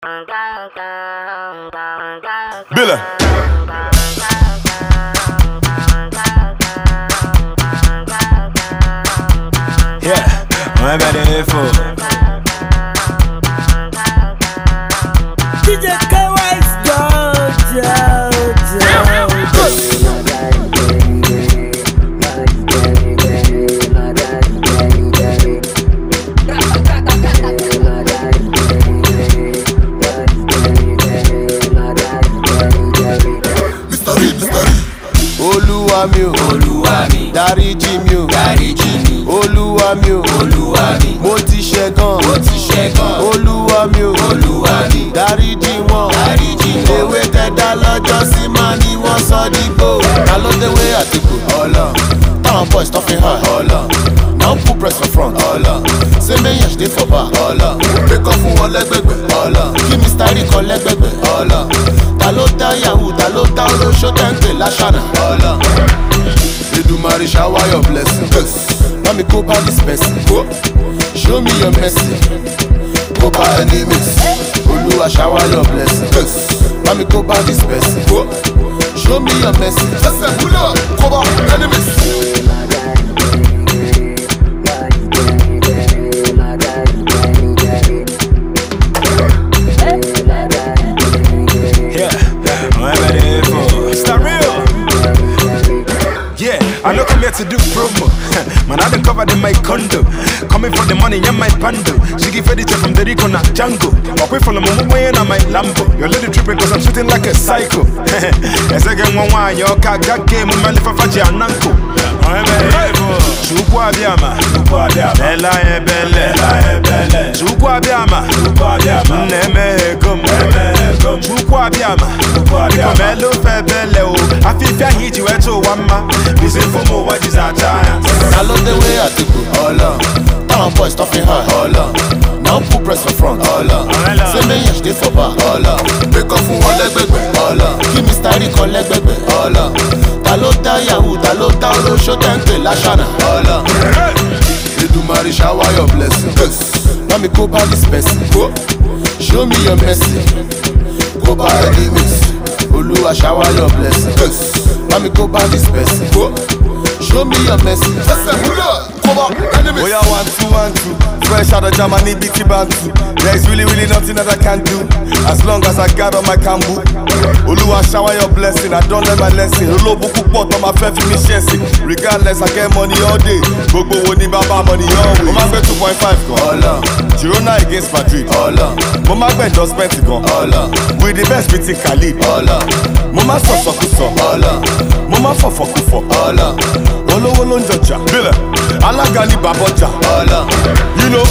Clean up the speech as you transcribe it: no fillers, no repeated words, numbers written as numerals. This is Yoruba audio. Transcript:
Billa. Yeah, I'm at the info. DJ K-Wise, Olúwa mi, dáríjì mi o, Olúwa mi o, mo ti ṣẹ̀gàn, Olúwa mi o, dáríjì wọn, ewé tẹ́dá lọ́jọ́ sí máa ní wọ́n sọ dígbò. Ta ló déwé àtìkù? Táwọn boys tó fi hàn, now put press for front, say méyàn ṣe for back, pékọ́ fún wọn lẹ́gbẹ̀gbẹ̀, kí Mr. Rí kan lẹ́gbẹ̀gbẹ̀. Ta ló dá yahoo, ta ló dá olóṣó tẹ́ǹpẹ̀ láṣànà. Èdùmàrè shower your blessings. Let me go by this person. Show me your mercy. Go by enemies. Olúwa shower your blessings. Let me go by this person. Show me your mercy. Go by enemies. I don't come here to do promo. Man, I done covered in my condo. Coming for the money in my bundle. She give furniture from the Rico na Django. Away from the Momo and my Lambo. Your little tripping cause I'm shooting like a psycho. As I get one wine, your car got game, my life for Faji and Nanko. Chukwa Biama, Bella e Belle, Chukwa Biama, Neme Gum, Chukwa Biama, Melo Febele, I feel I hit you at one man. This is for more what is our giant. I love the way I take it, Táwọn boys tó fi hàn, now put press for front, say méyàn ṣe for back, pékọ́ fún wọn lẹ́gbẹ̀gbẹ̀, kí Mr. Rí kan lẹ́gbẹ̀gbẹ̀. Ta ló dá yahoo, ta ló dá olóṣó tẹ́ǹpẹ̀ láṣànà. Èdùmàrè shower your blessings. Let me go by this person. Show me your mercy. Go by enemies. Olúwa shower your blessings. Let me go by this person. Show me your mercy. Oh yeah, 1, 2, 1, 2. Fresh out of Germany, BT Bantu. There's really nothing that I can do as long as I got on my cambu. Olúwa shower your blessing. I don't learn my lesson. Olóbùkún pọ̀ tó máa fẹ́ fi mí ṣẹ̀sìn. Regardless, I get money all day. Gbogbo wo ni bàbá money always. Mo máa gbé 2.5 gan. Girona against Madrid. Mo máa gbé endorsement gan. With the best beating Khalid. Mo máa sọ̀sọ̀kúsọ. Mo máa fọ̀fọ̀kúfọ̀. Olówó ló ń jọjà. Bílẹ̀ alága ní bàbọ̀jà. You know.